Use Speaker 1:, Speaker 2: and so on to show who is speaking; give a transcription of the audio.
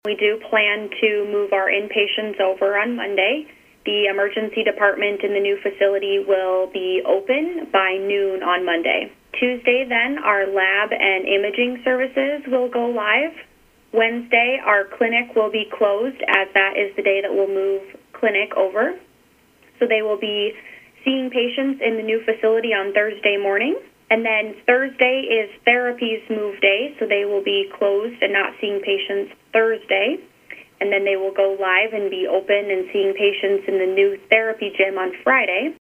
Speaker 1: We do plan to move our inpatients over on Monday. The emergency department in the new facility will be open by noon on Monday. Tuesday, then, our lab and imaging services will go live. Wednesday, our clinic will be closed, as that is the day that we'll move clinic over. So they will be seeing patients in the new facility on Thursday morning. And then Thursday is therapies move day, so they will be closed and not seeing patients Thursday. And then they will go live and be open and seeing patients in the new therapy gym on Friday.